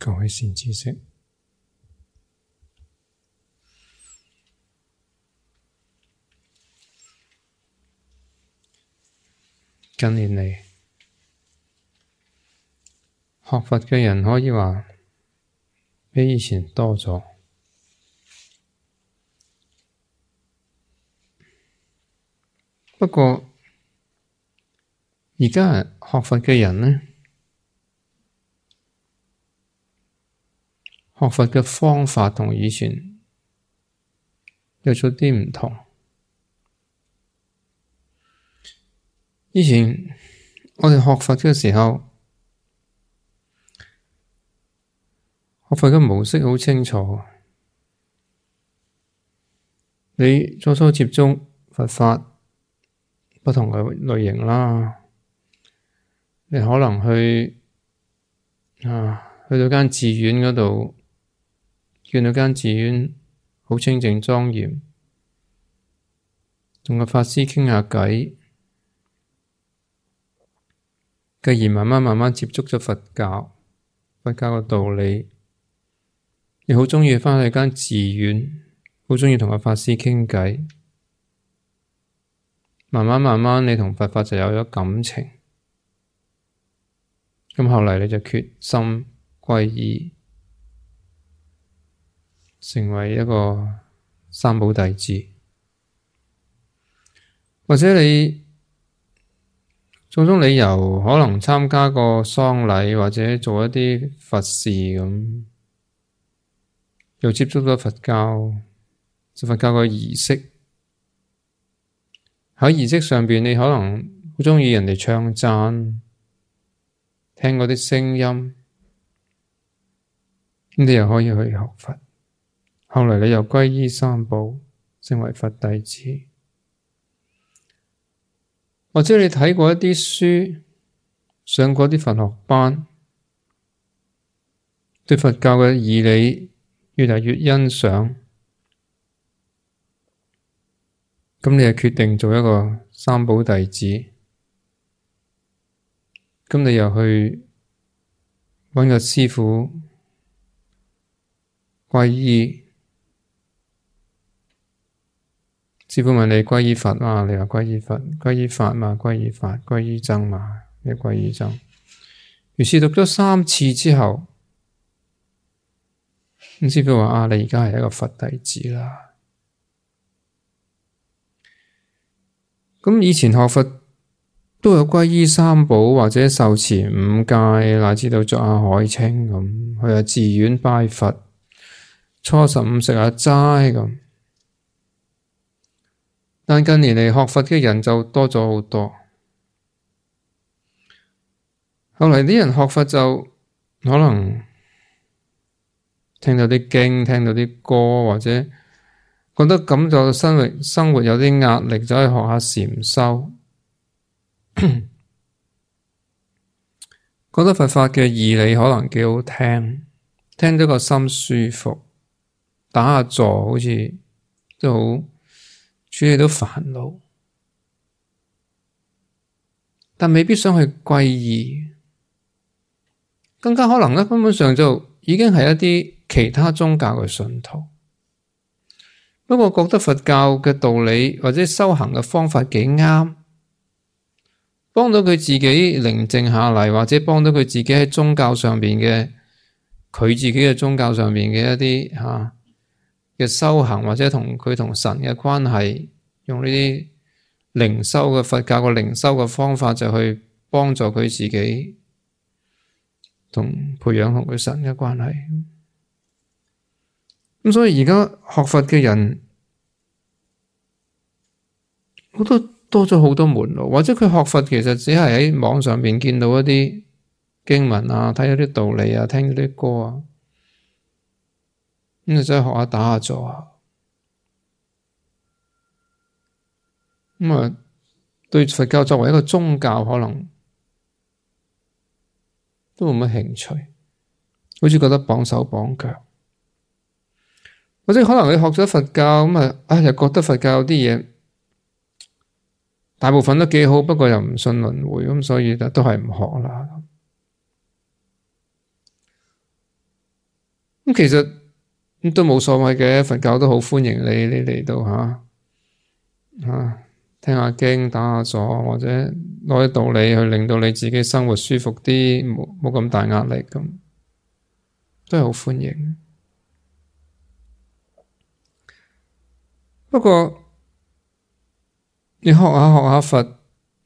各位善知識，近年嚟學佛嘅人可以話比以前多咗，不過而家學佛嘅人呢，學佛嘅方法同以前有咗啲唔同。以前我哋學佛嘅時候，學佛嘅模式好清楚。你初初接觸佛法，不同嘅類型啦，你可能去到間寺院嗰度，見到間寺院好清靜莊嚴，同個法師傾下偈，繼而慢慢接觸咗佛教嘅道理，你好鍾意返去間寺院，好鍾意同個法師傾偈，慢慢你同佛法就有咗感情，咁後嚟你就決心皈依，成為一個三寶弟子，或者你種種理由，可能參加個喪禮或者做一啲佛事咁，又接觸咗佛教，佛教嘅儀式。喺儀式上邊，你可能好鍾意人哋唱讚，聽嗰啲聲音，你又可以去學佛。後嚟你又皈依三寶，成為佛弟子。或者你睇過一啲書，上過啲佛學班，對佛教嘅義理越嚟越欣賞，咁你就決定做一個三寶弟子，咁你又去搵個師父皈依。師父問你皈依佛嘛？你話皈依佛；皈依法嘛？皈依法；皈依僧嘛？你皈依僧。於是讀咗3次之後，咁師父話：你而家係一個佛弟子啦。咁以前學佛都有皈依三寶，或者受持5戒，乃至到作下海清咁，去下寺院拜佛，初15食下齋咁。但近年嚟學佛嘅人就多咗好多，後嚟啲人學佛就可能聽到啲經，聽到啲歌，或者覺得咁就生活有啲壓力，就去學下禪修，覺得佛法嘅義理可能幾好聽，聽咗個心舒服，打下坐好似都好處理到煩惱，但未必想去皈依，更加可能咧根本上就已經係一啲其他宗教嘅信徒。不過覺得佛教嘅道理或者修行嘅方法幾啱，幫到佢自己寧靜下嚟，或者幫到佢自己喺宗教上邊嘅佢自己嘅宗教上邊嘅一啲嘅修行，或者同神嘅關係，用呢啲靈修嘅佛教嘅靈修嘅方法，就去幫助佢自己培養同佢神嘅關係。咁所以而家學佛嘅人多咗好多門路，或者佢學佛其實只係喺網上面見到一啲經文啊，睇咗啲道理啊，聽咗啲歌啊，咁就真係學下打下坐啊。咁對佛教作為一個宗教，可能都冇乜興趣，好似覺得綁手綁腳。或者可能你學咗佛教咁又覺得佛教有啲嘢大部分都幾好，不過又唔信輪迴，咁所以都係唔學啦。 咁其實都冇所謂嘅，佛教都好歡迎你嚟到聽下經、打下坐，或者攞啲道理去令到你自己生活舒服啲，冇咁大壓力咁，都係好歡迎。不過你學下佛，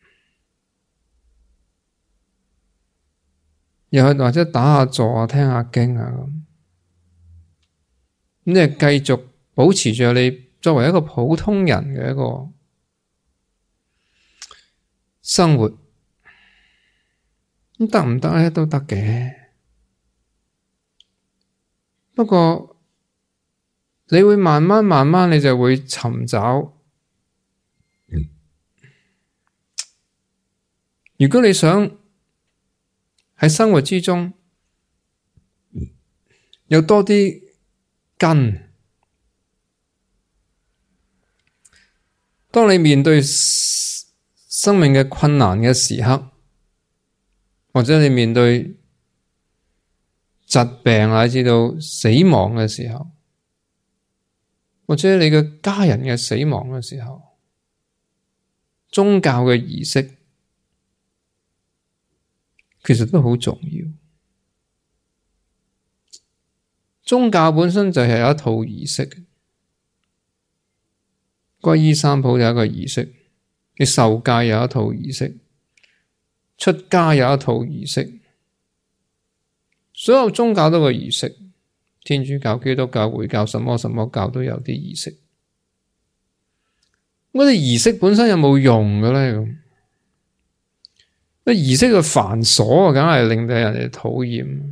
又去或者打下坐啊、聽下經啊咁，你係繼續保持住你作為一個普通人嘅一個生活，咁得唔得咧？都得嘅。不過你會慢慢你就會尋找。如果你想喺生活之中有多啲根，當你面對生命嘅困難嘅時刻，或者你面對疾病乃至到死亡嘅時候，或者你嘅家人嘅死亡嘅時候，宗教嘅儀式其實都好重要。宗教本身就係有一套儀式，皈依三寶有一個儀式，你受戒有一套儀式，出家有一套儀式，所有宗教都有儀式，天主教、基督教、回教，什麼教都有啲儀式。嗰啲儀式本身有冇用嘅咧？儀式嘅繁瑣梗係令到人哋討厭，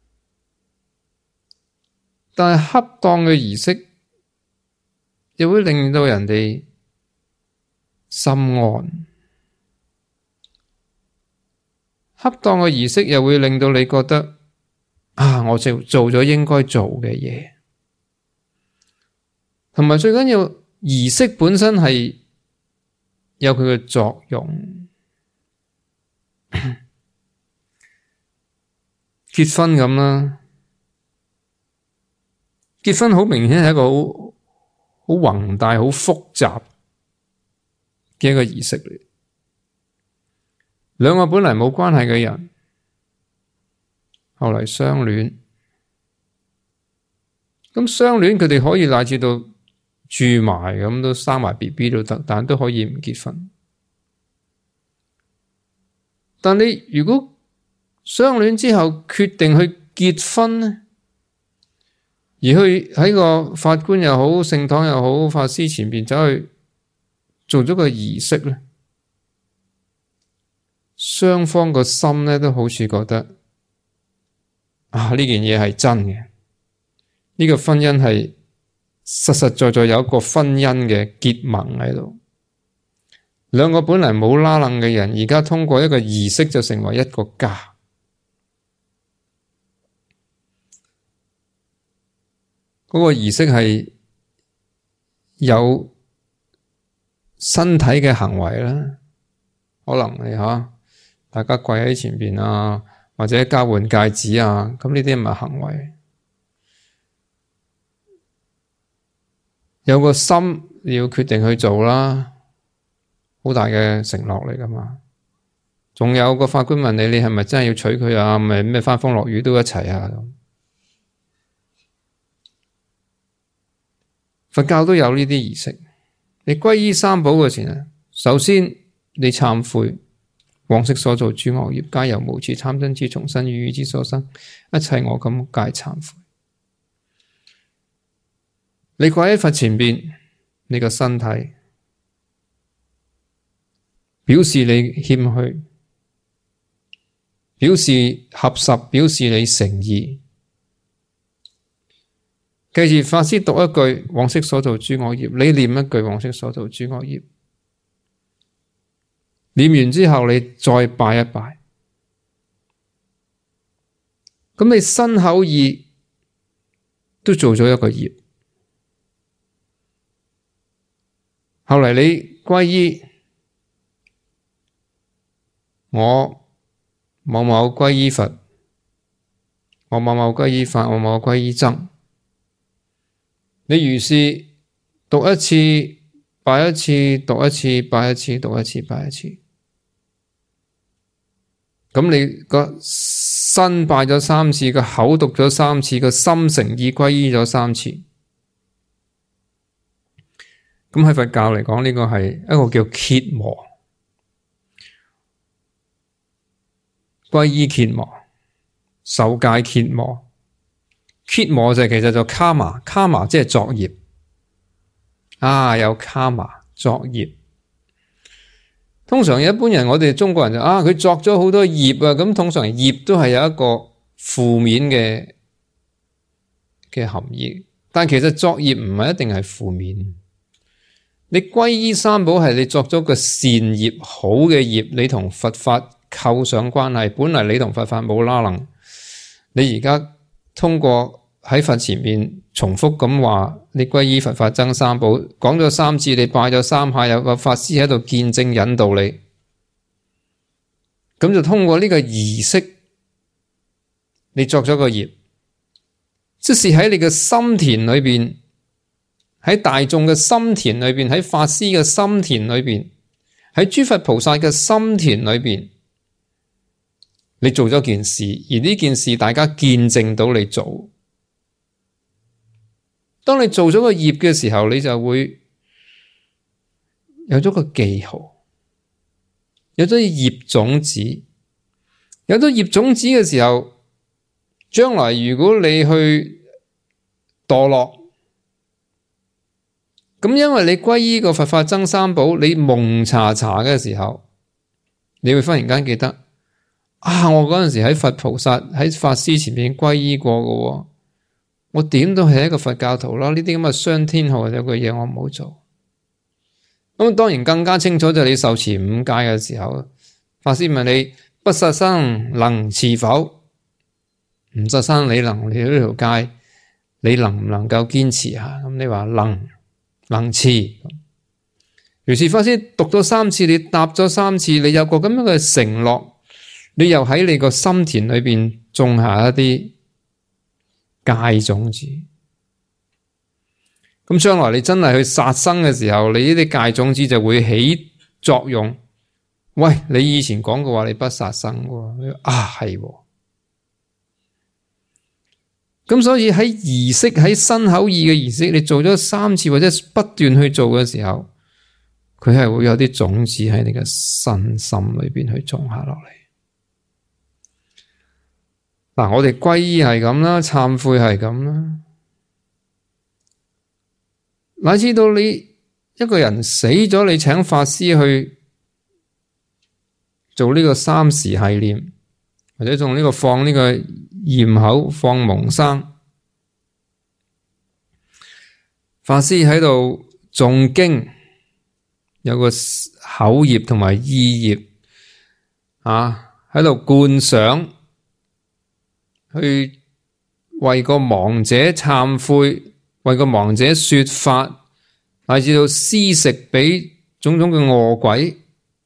但係恰當嘅儀式又會令到人哋心安。恰當嘅儀式又會令到你覺得我就做咗應該做嘅嘢，同埋最緊要儀式本身係有佢嘅作用。結婚咁啦，結婚好明顯係一個好宏大、好複雜嘅一個儀式嚟。兩個本來冇關係嘅人，後嚟相戀，咁相戀佢哋可以乃至到住埋咁，都生埋 BB 都得，但都可以唔結婚。但你如果相戀之後決定去結婚呢，而去喺個法官又好、聖堂又好、法師前面走去做咗個儀式呢，雙方個心呢都好似覺得呢件嘢係真嘅，呢個婚姻係實實在有一個婚姻嘅結盟喺度。兩個本來冇拉楞嘅人，而家通過一個儀式就成為一個家。嗰個儀式係有身體嘅行為啦，可能你大家跪喺前邊啊，或者交換戒指啊，咁呢啲唔係行為。有個心你要決定去做啦，好大嘅承諾嚟噶嘛。仲有個法官問你，你係咪真係要娶佢啊？咪咩翻風落雨都一齊啊？佛教都有呢啲儀式。你皈依三寶嘅時候，首先你懺悔往昔所做諸惡業，皆由無始貪嗔癡從身語意之所生，一切我今皆懺悔。你跪喺佛前邊，你個身體表示你謙虛，表示合十，表示你誠意。記住法師讀一句往昔所做諸惡業，你念一句往昔所做諸惡業，念完之後你再拜一拜，咁你身口意都做咗一個業。後嚟你皈依，我某某皈依佛， 我某某歸依法，我某某歸依僧。你如是讀一次，拜一次，讀一次，拜一次，讀一次，拜一次。咁你個身拜咗3次，個口讀咗3次，個心誠意歸依咗3次。咁喺佛教嚟講，呢個係一個叫羯磨，歸依羯磨，受戒羯磨。羯磨就其實就卡瑪，卡瑪即係作業。有卡瑪作業。通常一般人，我哋中國人就佢作咗好多業啊，咁通常業都係有一個負面嘅含義，但其實作業唔係一定係負面。你歸依三寶係你作咗個善業，好嘅業，你同佛法扣上關係，本來你同佛法冇拉能，你而家通過喺佛前面重複咁話，你歸依佛法僧三寶，講咗3次，你拜咗3下，有個法師喺度見證引導你，咁就通過呢個儀式，你作咗個業，即是喺你嘅心田裏邊，喺大眾嘅心田裏邊，喺法師嘅心田裏邊，喺諸佛菩薩嘅心田裏邊，你做咗件事，而呢件事大家見證到你做。當你做咗個業嘅時候，你就會有咗個記號，有咗業種子，有咗業種子嘅時候，將來如果你去墮落，咁因為你歸依個佛法僧三寶，你蒙查查嘅時候，你會忽然間記得，我嗰陣時喺佛菩薩喺法師前面歸依過嘅，我點都係一個佛教徒啦，呢啲咁嘅傷天害理嘅嘢我唔好做。咁當然更加清楚就係你受持5戒嘅時候，法師問你不殺生能持否？唔殺生你能，你呢條戒你能唔能夠堅持啊？咁你話能持。如是法師讀咗3次，你答咗3次，你有個咁樣嘅承諾，你又喺你個心田裏邊種下一啲戒種子，咁將來你真係去殺生嘅時候，你呢啲戒種子就會起作用。喂，你以前講過話你不殺生喎，係喎。咁所以喺儀式，喺身口意嘅儀式，你做咗3次或者不斷去做嘅時候，佢係會有啲種子喺你嘅身心裏邊去種下落嚟。我哋皈依係咁啦，懺悔係咁啦，乃至到你一個人死咗，你請法師去做呢個3時繫念，或者用呢個放呢個焰口放蒙生，法師喺度誦經，有個口業同埋意業喺度觀想，去為個亡者懺悔，為個亡者說法，乃至到施食俾種種嘅餓鬼。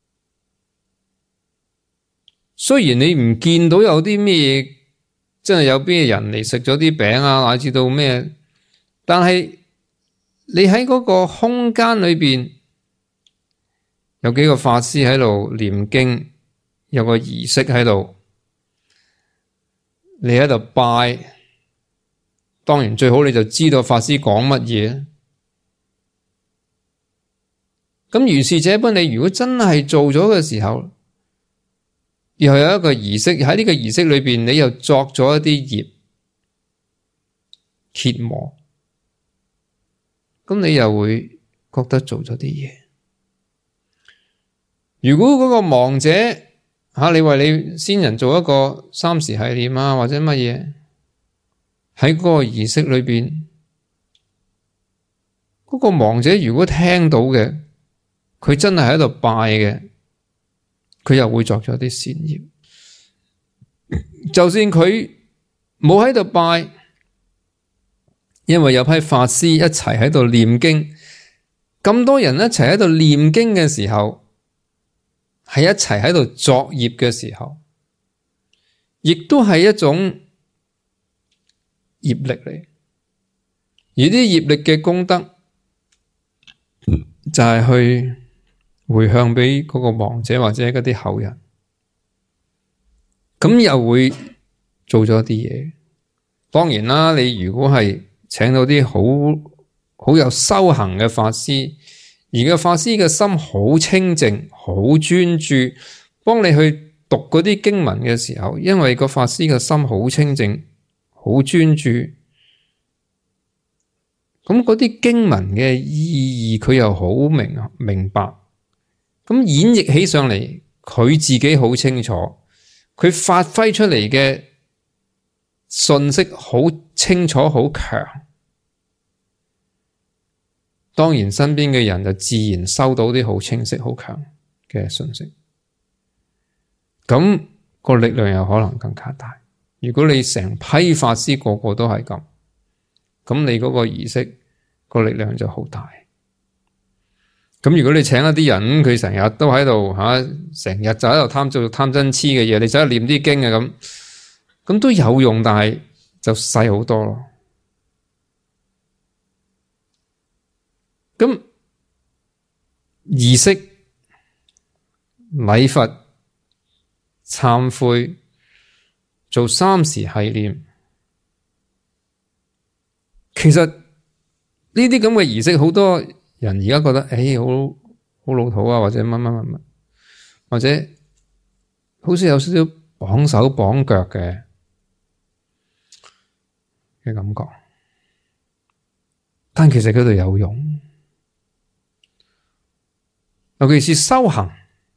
雖然你唔見到有啲咩，真係有邊人嚟食咗啲餅乃至到咩，但係你喺嗰個空間裏邊，有幾個法師喺度念經，有個儀式喺度。你喺度拜，當然最好你就知道法師講乜嘢。咁如是這般，你如果真係做咗嘅時候，又有一個儀式，喺呢個儀式裏邊，你又作咗一啲業羯磨，咁你又會覺得做咗啲嘢。如果嗰個亡者你為你先人做一個3時繫念或者乜嘢，喺嗰個儀式裏邊，嗰個亡者如果聽到嘅，佢真係喺度拜嘅，佢又會作咗啲善業。就算佢冇喺度拜，因為有批法師一齊喺度念經，咁多人一齊喺度念經嘅時候，係一齊喺度作業嘅時候，亦都係一種業力嚟，而啲業力嘅功德就係去回向俾嗰個亡者或者嗰啲後人，咁又會做咗啲嘢。當然啦，你如果係請到啲好有修行嘅法師，而個法師嘅心好清淨、好專注，幫你去讀嗰啲經文嘅時候，因為個法師嘅心好清淨、好專注，咁嗰啲經文嘅意義佢又好明白，咁演繹起上嚟，佢自己好清楚，佢發揮出嚟嘅信息好清楚、好強。當然身邊嘅人就自然收到啲好清晰、好強嘅信息，咁個力量又可能更加大。如果你成批法師個個都係咁，咁你嗰個儀式個力量就好大。咁如果你請一啲人，佢成日都喺度成日就喺度做貪嗔癡嘅嘢，你走去念啲經嘅咁都有用，但係就細好多咯。咁儀式、禮佛、懺悔、做三時繫念，其實呢啲咁嘅儀式，好多人而家覺得好老土啊，或者乜，或者好似有少少綁手綁腳嘅感覺，但其實佢哋有用。尤其是修行，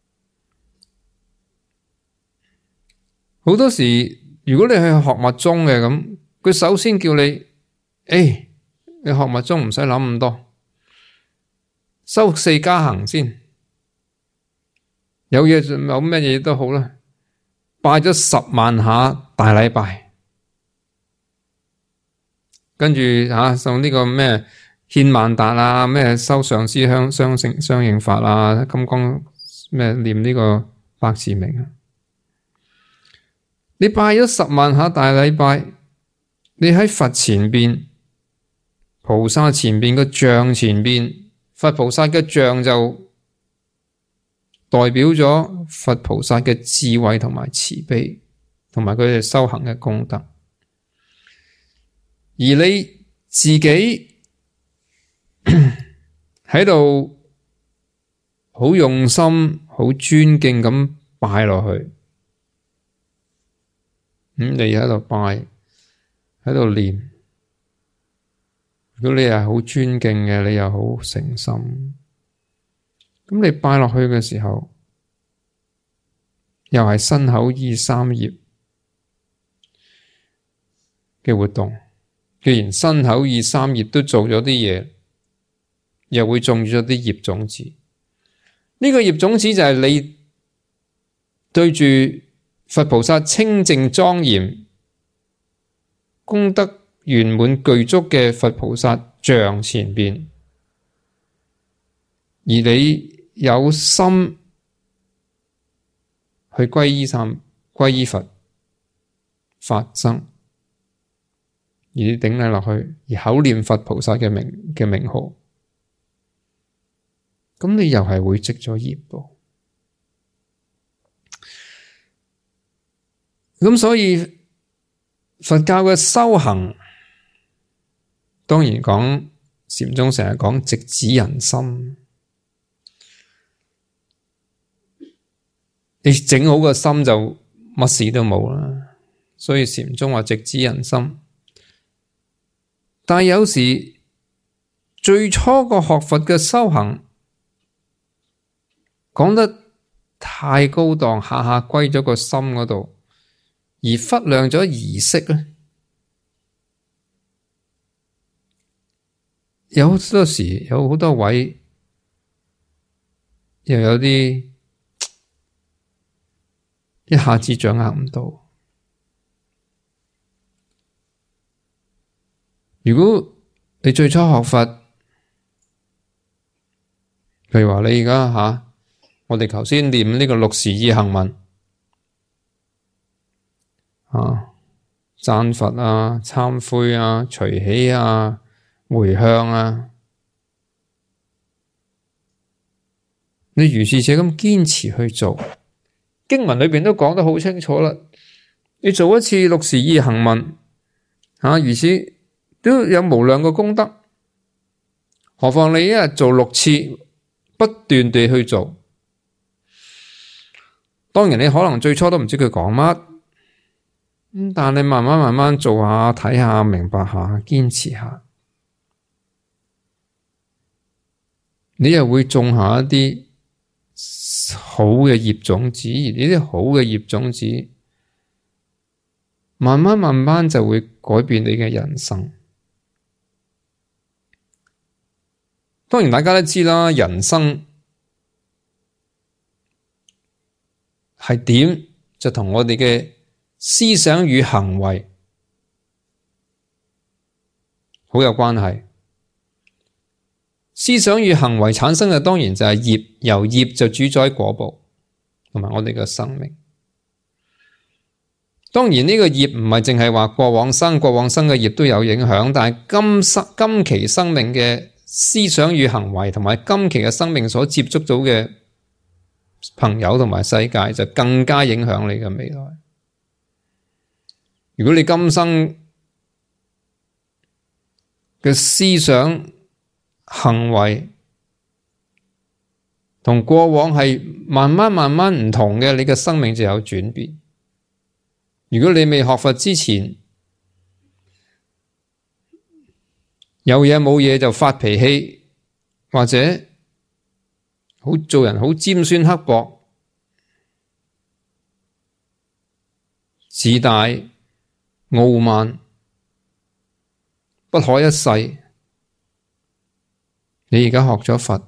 好多時如果你去學密宗嘅咁，佢首先叫你，你學密宗唔使諗咁多，修4加行先，有咩嘢都好啦，拜咗10萬下大禮拜，跟住送呢個咩獻萬達啊，咩修上師相應法啊，金剛咩念呢個百字明啊，你拜咗10萬下大禮拜，你喺佛前邊、菩薩前邊個像前邊，佛菩薩嘅像就代表咗佛菩薩嘅智慧同埋慈悲，同埋佢哋修行嘅功德，而你自己喺度好用心、好尊敬咁拜落去，你喺度拜，喺度念。如果你係好尊敬嘅，你又好誠心，咁你拜落去嘅時候，又係身口意三業嘅活動。既然身口意三業都做咗啲嘢，又會種咗啲業種子。呢個業種子就係你對住佛菩薩清淨莊嚴、功德圓滿具足嘅佛菩薩像前邊，而你有心去皈依佛、法僧，而你頂禮落去，而口念佛菩薩嘅名號，咁你又係會積咗業噃。咁所以佛教嘅修行，當然講禪宗成日講直指人心，你整好個心就乜事都冇啦。所以禪宗話直指人心。但係有時最初個學佛嘅修行講得太高檔，下下歸咗個心嗰度，而忽略咗儀式咧。有好多時有好多位又有啲一下子掌握唔到。如果你最初學佛，譬如話你而家我哋頭先念呢個6時意行文， 讚佛啊、懺悔啊、隨喜啊、回向啊，你如是者咁堅持去做。經文裏邊都講得好清楚啦，你做一次6時2行文如此都有無量嘅功德，何況你一日做6次，不斷地去做。當然你可能最初都唔知佢講乜，但你慢慢做下、睇下、明白下、堅持下，你又會種下一啲好嘅業種子，而呢啲好嘅業種子慢慢就會改變你嘅人生。當然大家都知啦，人生係點就同我哋嘅思想與行為好有關係。思想與行為產生嘅當然就係業，由業就主宰果報同埋我哋嘅生命。當然呢個業唔係淨係話過往生嘅業都有影響，但係今期生命嘅思想與行為同埋今期嘅生命所接觸到嘅朋友同埋世界就更加影響你嘅未來。如果你今生嘅思想行為同過往係慢慢唔同嘅，你嘅生命就有轉變。如果你未學佛之前，有嘢冇嘢就發脾氣，或者做人好尖酸刻薄、自大、傲慢、不可一世，你而家學咗佛，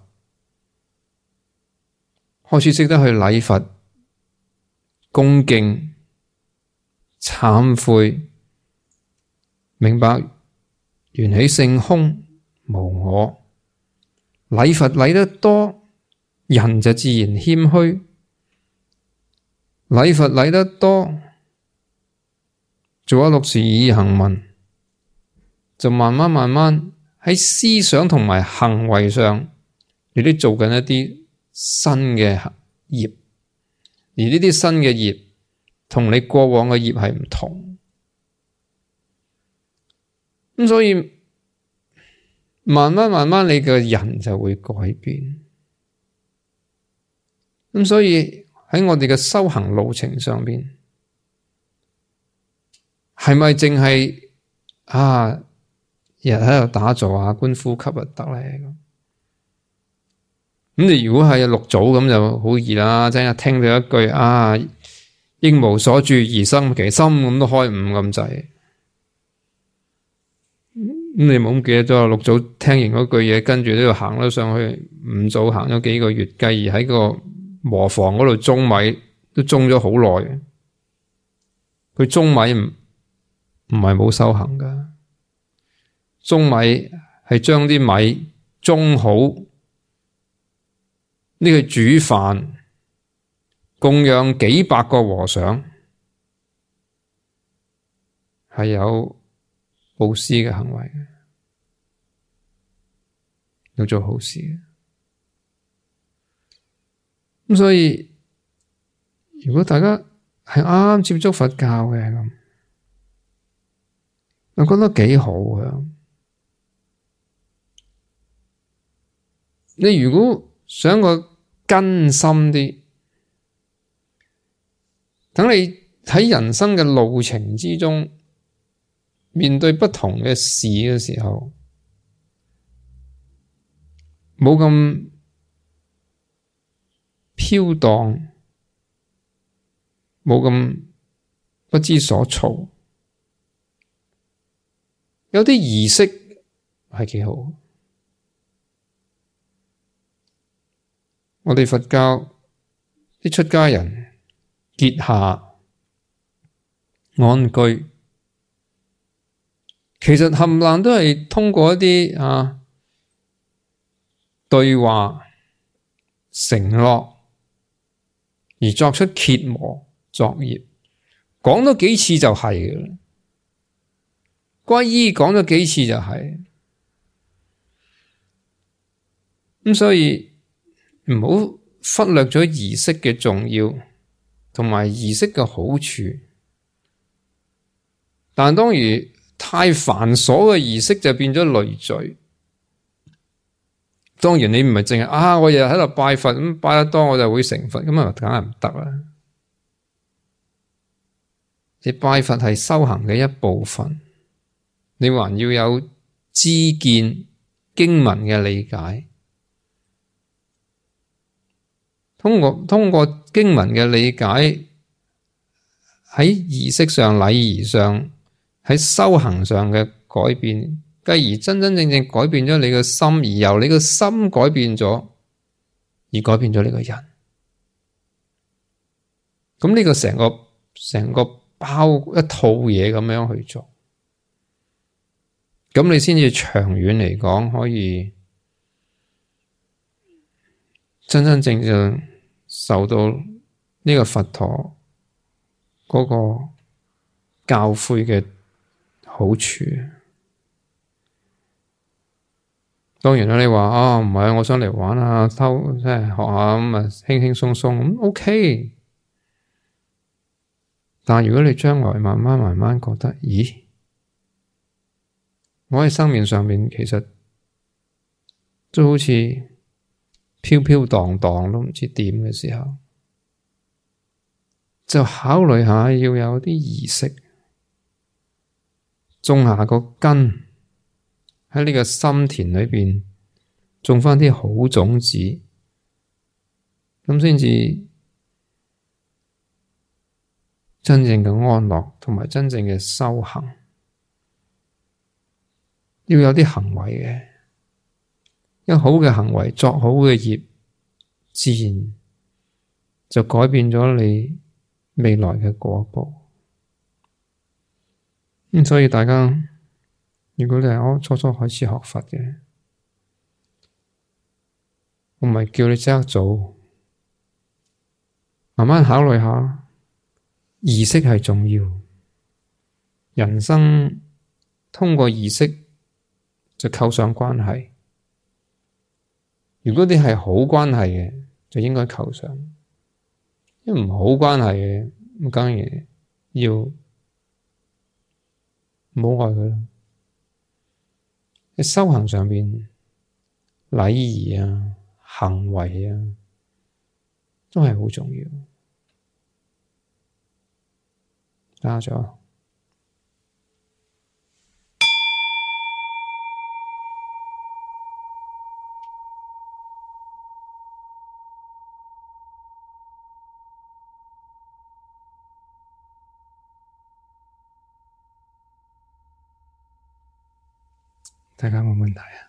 開始識得去禮佛、恭敬、懺悔，明白緣起性空無我，禮佛禮得多，人就自然謙虛，禮佛禮得多，做咗6時2行文，就慢慢喺思想同埋行為上，你都做緊一啲新嘅業，而呢啲新嘅業同你過往嘅業係唔同，咁所以慢慢你嘅人就會改變。咁所以喺我哋嘅修行路程上邊，係咪淨係日喺度打坐啊、觀呼吸就得咧？咁你如果係六祖咁就好易啦，即係聽到一句應無所住而生其心，咁都開悟咁滯。咁你冇咁記得咗六祖聽完嗰句嘢，跟住都要行咗上去五祖，行咗幾個月，繼而喺個磨房嗰度舂米，都舂咗好耐。佢舂米唔係冇修行噶，舂米係將啲米舂好，呢個煮飯供養幾百個和尚，係有布施嘅行為嘅，要做好事嘅。咁所以如果大家係啱啱接觸佛教嘅咁，我覺得幾好嘅。你如果想個根深啲，等你喺人生嘅路程之中，面對不同嘅事嘅時候，冇咁飄蕩，冇咁不知所措，有啲儀式係幾好。我哋佛教啲出家人結下安居，其實冚唪唥都係通過一啲對話承諾而作出羯磨作業，講多幾次就係嘅啦。 皈依講咗幾次就係，咁所以唔好忽略咗儀式嘅重要，同埋儀式嘅好處。但當然太繁瑣嘅儀式就變咗累贅。當然你唔係淨係我日日喺度拜佛，咁拜得多我就會成佛，咁啊梗係唔得啦。你拜佛係修行嘅一部分，你還要有知見經文嘅理解。通過經文嘅理解，喺儀式上、禮儀上、喺修行上嘅改變，繼而真真正正改變咗你嘅心，而由你嘅心改變咗，而改變咗呢個人。咁呢個成個包一套嘢咁樣去做，咁你先至長遠嚟講可以真真正正受到呢個佛陀嗰個教誨嘅好處。當然啦，你話唔係，我想嚟玩下即係學下咁啊，輕輕鬆鬆咁 OK。但係如果你將來慢慢覺得，咦，我喺生命上面其實都好似飄飄蕩蕩都唔知點嘅時候，就考慮下要有啲儀式，種下個根喺呢個心田裏邊，種返啲好種子，咁先至真正嘅安樂同埋真正嘅修行。要有啲行為嘅，一好嘅行為作好嘅業，自然就改變咗你未來嘅果報。所以大家如果你係我初開始學佛嘅，我唔係叫你即刻做，慢慢考慮下。儀式係重要，人生通過儀式就構上關係。如果啲係好關係嘅，就應該構上；因為唔好關係嘅，咁當然要唔好愛佢啦。喺修行上邊，禮儀啊、行為啊，都係好重要。打咗，大家冇問題啊？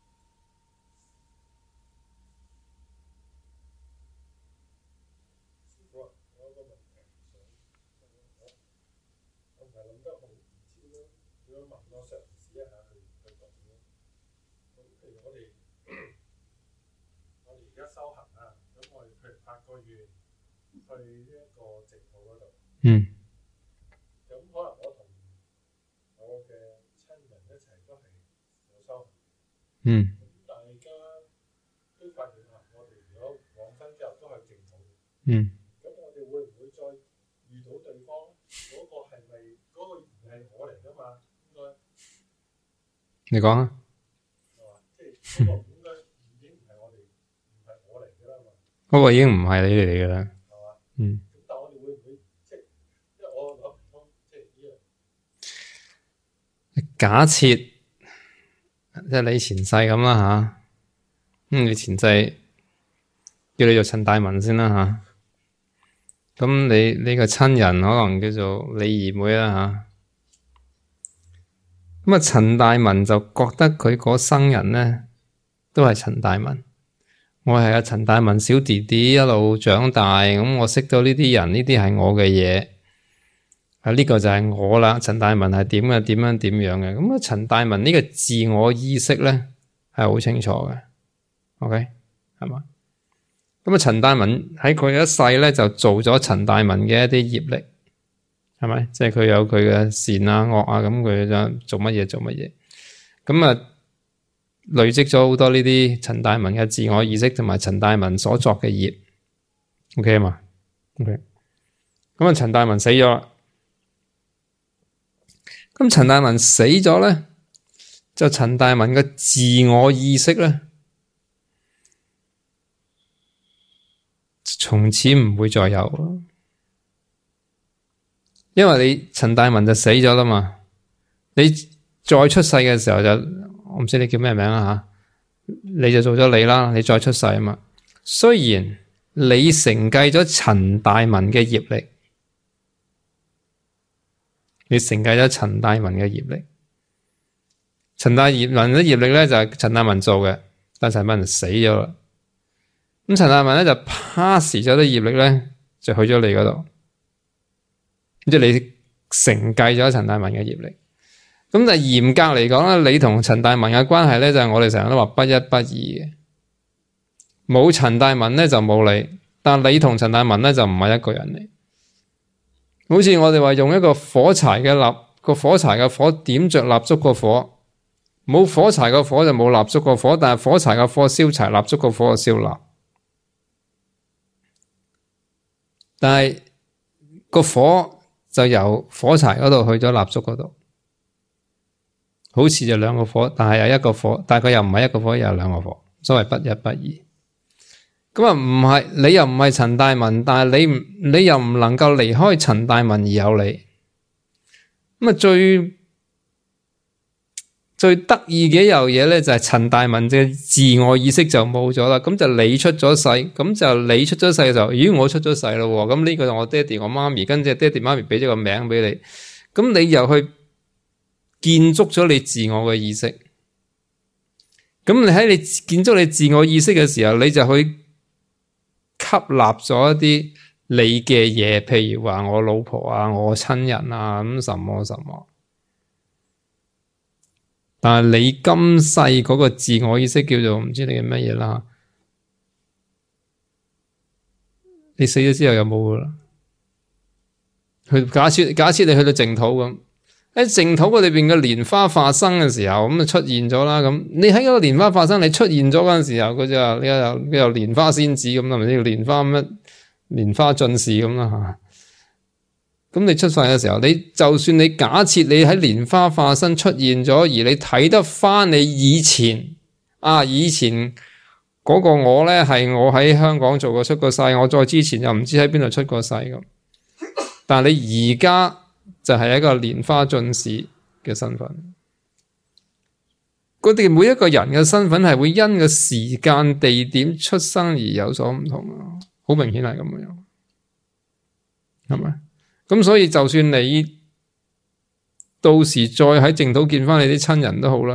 嗯， 咁可能我同我嘅親人一齊都係有修行。 嗯， 咁大家都發現我哋如果往生之後都係淨土。 嗯， 咁我哋會唔會再遇到對方嗰個係咪嗰個唔係我嚟㗎嘛？應該你講啊。 係嘛？即係嗰個應該已經唔係我哋，唔係我嚟㗎啦嘛。 嗰個已經唔係你哋嚟㗎啦。 係嘛？ 嗯。 但我哋會唔會即係因為我諗唔通，即係呢樣。 假設即係你前世咁啦吓，你前世叫你做陳大文先啦吓，咁你個親人可能叫做李姨妹啦吓，咁啊陳大文就覺得佢嗰生人咧都係陳大文，我係阿陳大文小弟弟一路長大，咁我識到呢啲人，呢啲係我嘅嘢。呢個就係我啦，陳大文係點嘅，點樣嘅。咁啊，陳大文呢個自我意識咧係好清楚嘅。OK，係嘛？咁啊，陳大文喺佢一世咧就做咗陳大文嘅一啲業力， 係咪？即係佢有佢嘅善啊惡啊，咁佢就做乜嘢做乜嘢。咁啊累積咗好多呢啲陳大文嘅自我意識同埋陳大文所作嘅業。OK 嘛 ？OK。咁啊陳大文死咗啦。咁陳大文死咗咧，就陳大文嘅自我意識咧，從此唔會再有。因為你陳大文就死咗啦嘛，你再出世嘅時候就，我唔知你叫咩名啊吓，你就做咗你啦，你再出世啊嘛。雖然你承繼咗陳大文嘅業力，你承繼咗陳大文嘅業力，陳大文嘅業力咧就係陳大文做嘅，但陳大文死咗啦。咁陳大文咧就 pass 咗啲業力咧，就去咗你嗰度。即係你承繼咗陳大文嘅業力，咁但係嚴格嚟講咧，你同陳大文嘅關係咧就係我哋成日都話不一不二嘅，冇陳大文咧就冇你，但你同陳大文咧就唔係一個人嚟。好似我哋話用一個火柴嘅蠟，個火柴嘅火點着蠟燭個火，冇火柴個火就冇蠟燭個火，但係火柴個火燒柴，蠟燭個火就燒蠟，但係個火就由火柴嗰度去咗蠟燭嗰度，好似就兩個火，但係有一個火，但係佢又唔係一個火，又有兩個火，所謂不一不二。咁啊唔係，你又唔係陳大文，但係你又唔能夠離開陳大文而有你。咁啊最得意嘅一樣嘢咧，就係陳大文嘅自我意識就冇咗啦。咁就你出咗世，咁就你出咗世嘅時候，咦我出咗世咯，咁呢個就我爹哋我媽咪，跟住爹哋媽咪俾咗個名俾你，咁你又去建築咗你自我嘅意識。咁你喺你建築你自我意識嘅時候，你就去吸納咗一啲你嘅嘢，譬如話我老婆啊，我親人啊，咁什麼什麼。但係你今世嗰個自我意識叫做唔知你嘅乜嘢啦，你死咗之後又冇噶啦。假設你去到淨土咁，喺淨土嗰裏邊嘅蓮花化生嘅時候，咁就出現咗啦。咁你喺嗰個蓮花化生，你出現咗嗰陣時候，佢就話你又蓮花仙子咁啦，咪叫蓮花乜蓮花進士咁啦吓。咁你出世嘅時候，你就算你假設你喺蓮花化身出現咗，而你睇得翻你以前嗰個我咧，係我喺香港做過出過世，我再之前又唔知喺邊度出過世咁。但係你而家就係一個蓮花進士嘅身份。佢哋每一個人嘅身份係會因個時間地點出生而有所唔同啊，好明顯係咁樣，係咪？咁所以就算你到時再喺淨土見翻你啲親人都好啦，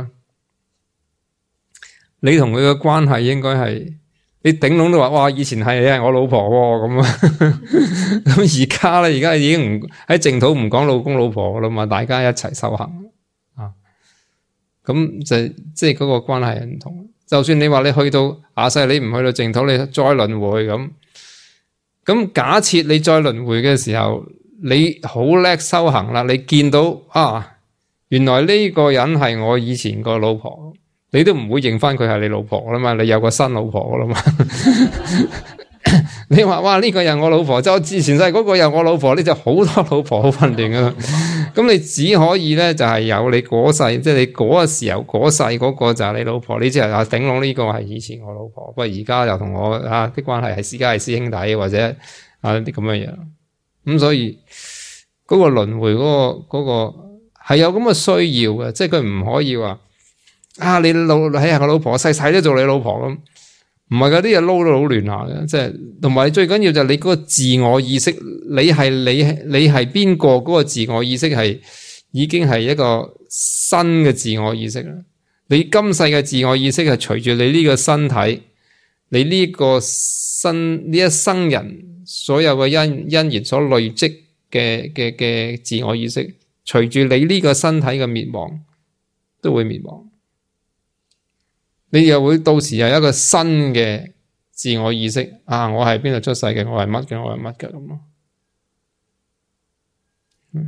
你同佢嘅關係應該係你頂籠都話哇以前係你係我老婆咁啊，咁而家已經唔喺淨土唔講老公老婆啦嘛，大家一齊修行啊，咁就即係嗰個關係係唔同。就算你話你去到下世你唔去到淨土，你再輪迴咁假設你再輪迴嘅時候，你好叻修行啦，你見到原來呢個人係我以前個老婆，你都唔會認翻佢係你老婆啦嘛，你有個新老婆啦嘛。你話哇呢個人我老婆，就之前世嗰個又我老婆，你就好多老婆好混亂噶啦。咁你只可以咧就係有你嗰世，即係你嗰個時候嗰世嗰個就係你老婆，你只係話頂籠呢個係以前我老婆，不過而家又同我啲關係係私家係師兄弟或者啲咁嘅嘢。咁所以嗰個輪迴嗰個係有咁嘅需要嘅，即係佢唔可以話你係我老婆，細細都做你老婆咁，唔係嗰啲嘢撈到好亂下嘅，即係同埋最緊要就係你嗰個自我意識，你係邊個嗰個自我意識係已經係一個新嘅自我意識啦。你今世嘅自我意識係隨住你呢個身體，你呢個呢一生人。所有嘅因緣所累積嘅自我意識，隨住你呢個身體嘅滅亡，都會滅亡。你又會到時有一個新嘅自我意識，我係邊度出世嘅，我係乜嘅，我係乜嘅咁咯。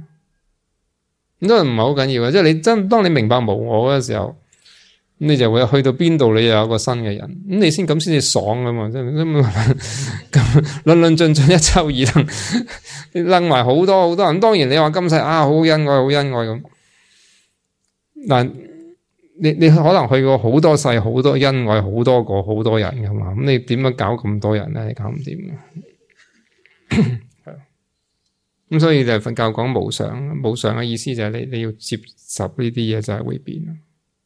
咁都唔係好緊要嘅。即係你當你明白無我嘅時候，咁你就會去到邊度，你又有一個新嘅人，咁你先至爽噶嘛。即係咁論論盡盡一秋二燈，你楞埋好多好多人。當然你話今世好恩愛好恩愛咁，但你可能去過好多世好多恩愛好多個好多人噶嘛。咁你點樣搞咁多人咧？你搞唔掂嘅。咁所以就佛教講無常，無常嘅意思就係你要接受呢啲嘢就係會變。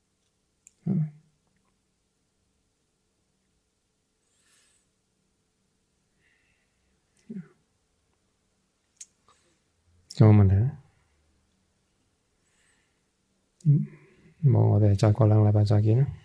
有冇問題咧？冇，我哋再過2個禮拜再見啦。